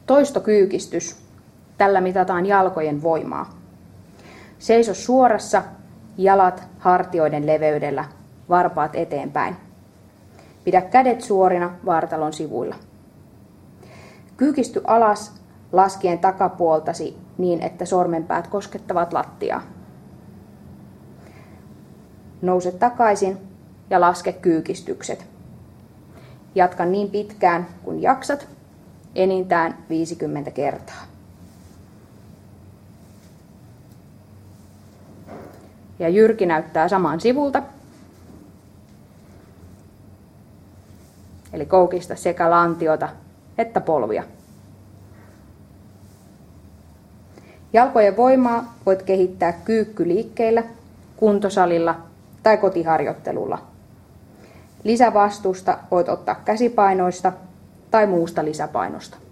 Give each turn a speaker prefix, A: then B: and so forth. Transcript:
A: Toistokyykistys. Tällä mitataan jalkojen voimaa. Seiso suorassa, jalat hartioiden leveydellä, varpaat eteenpäin. Pidä kädet suorina vartalon sivuilla. Kyykisty alas laskien takapuoltasi niin, että sormenpäät koskettavat lattiaa. Nouse takaisin ja laske kyykistykset. Jatka niin pitkään kuin jaksat, enintään 50 kertaa. Ja Jyrki näyttää saman sivulta. Eli koukista sekä lantiota että polvia. Jalkojen voimaa voit kehittää kyykkyliikkeillä, kuntosalilla tai kotiharjoittelulla. Lisävastusta voit ottaa käsipainoista tai muusta lisäpainosta.